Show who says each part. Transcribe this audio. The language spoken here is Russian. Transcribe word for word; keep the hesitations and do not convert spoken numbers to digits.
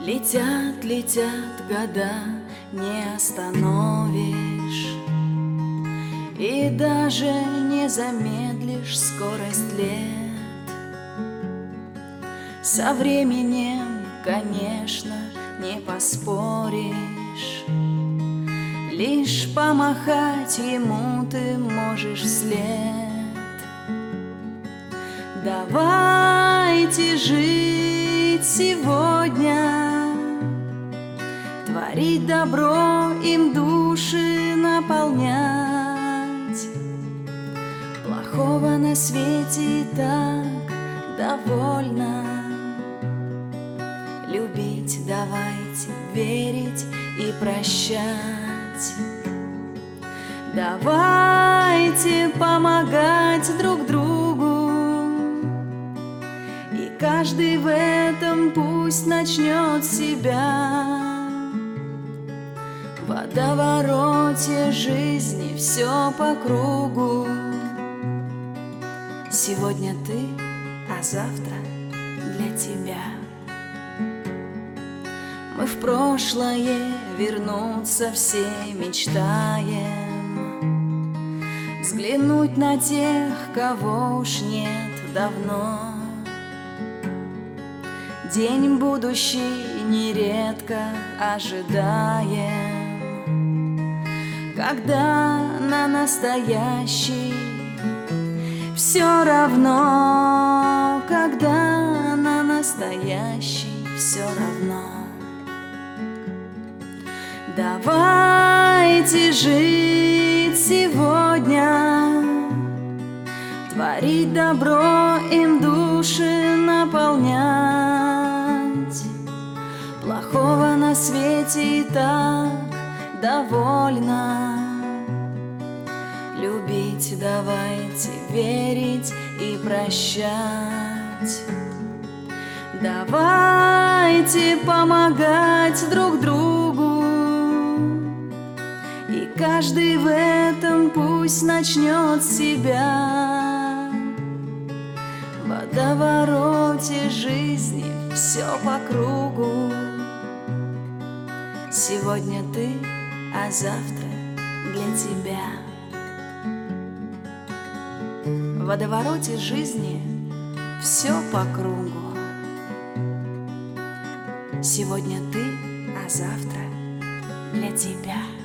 Speaker 1: Летят, летят года, не остановишь, и даже не замедлишь скорость лет. Со временем, конечно, не поспоришь, лишь помахать ему ты можешь вслед. Давайте жить сегодня, творить добро, им души наполнять. Плохого на свете и так довольно. Любить давайте, верить и прощать. Давайте помогать друг другу, и каждый в этом пусть начнет себя. В водовороте жизни все по кругу. Сегодня ты, а завтра для тебя. Мы в прошлое вернуться все мечтаем, взглянуть на тех, кого уж нет давно. День будущий нередко ожидаем, когда на настоящий все равно, когда на настоящий все равно. Давайте жить сегодня, творить добро, им души наполнять. Плохого на свете и так довольно. Любить давайте, верить и прощать. Давайте помогать друг другу, и каждый в этом пусть начнет с себя. В водовороте жизни все по кругу. Сегодня ты, а завтра для тебя. В водовороте жизни все по кругу. Сегодня ты, а завтра для тебя.